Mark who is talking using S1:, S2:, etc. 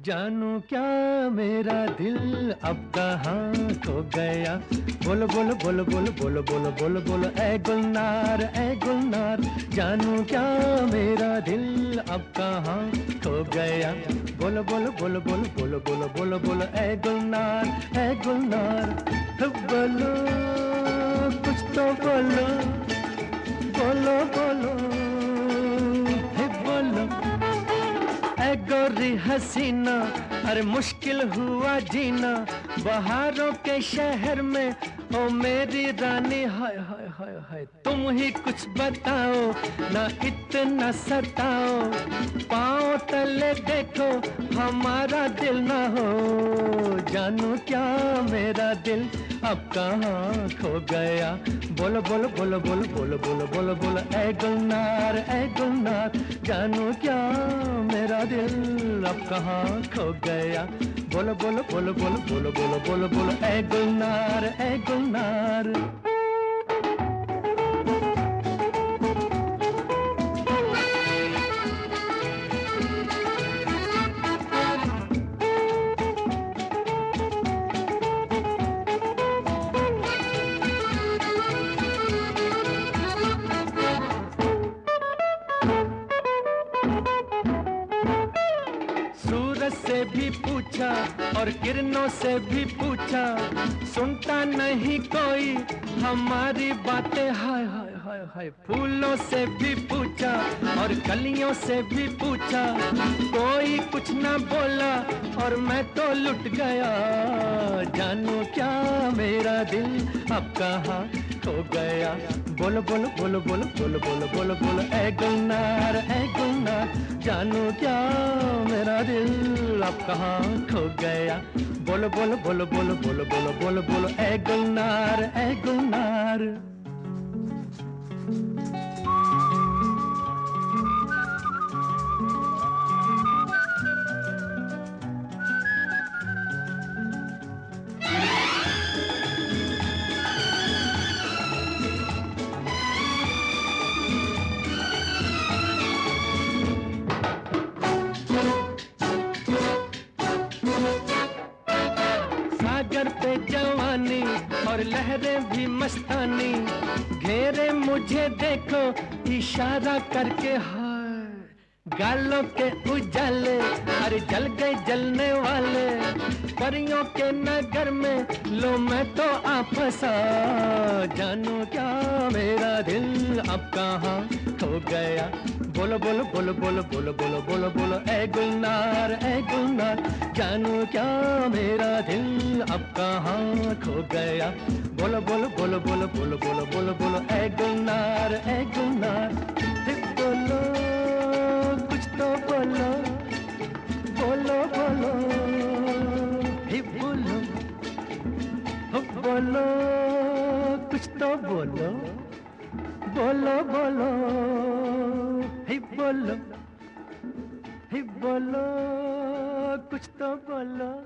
S1: जानू क्या मेरा दिल अब कहाँ खो गया। बोलो बोलो बोलो बोलो बोलो बोलो बोलो बोलो ऐ गुलनार ऐ गुलनार। जानू क्या मेरा दिल अब कहाँ खो गया। बोलो बोलो बोलो बोलो बोलो बोलो बोलो बोलो ऐ गुलनार ऐ गुलनार। बोलो कुछ तो बोलो बोलो बोलो हे बोलो ऐ गोरी हसीना। अरे मुश्किल हुआ जीना बहारों के शहर में ओ मेरी रानी। हाय हाय हाय हाय तुम ही कुछ बताओ ना इतना सताओ। पाँव तले देखो हमारा दिल ना हो। जानू क्या मेरा दिल अब कहाँ खो गया। बोलो बोलो बोलो बोलो बोलो बोलो बोलो बोलो ऐ गुलनार ऐ गुलनार। जानू क्या मेरा दिल अब कहाँ खो गया। बोलो बोलो बोलो बोलो बोलो बोलो बोलो बोलो ऐ गुलनार ऐ गुलनार। सूरज से भी पूछा और किरणों से भी पूछा सुनता नहीं कोई हमारी बातें। हाय हाय हाय हाय फूलों से भी पूछा और कलियों से भी पूछा कोई कुछ ना बोला और मैं तो लुट गया। जानू क्या मेरा दिल अब कहाँ खो गया। बोलो बोलो बोलो बोलो बोलो बोलो बोलो बोलो ऐ गुलनार ऐ गुलनार। जानू क्या मेरा दिल अब कहाँ खो गया। बोलो बोलो बोलो बोलो बोलो बोलो बोलो बोलो ऐ गुलनार ऐ गुलनार। सागर पे जवानी और लहरें भी मस्तानी घेरे मुझे देखो इशारा करके। हाय गालों के उजाले अरे जल गए जलने वाले परियों के नगर में लो मैं तो आ फंसा। जानू क्या मेरा दिल अब कहाँ खो गया। बोलो बोलो बोलो बोलो बोलो बोलो बोलो बोलो ऐ गुलनार ऐ गुलनार। जानू क्या मेरा दिल अब कहाँ खो गया। बोलो बोलो बोलो बोलो बोलो बोलो बोलो बोलो ऐ गुलनार ऐ गुलनार। बोलो कुछ तो बोलो बोलो बोलो हे बोलो बोलो कुछ तो बोलो बोलो बोलो हे बोलो कुछ तो बोलो।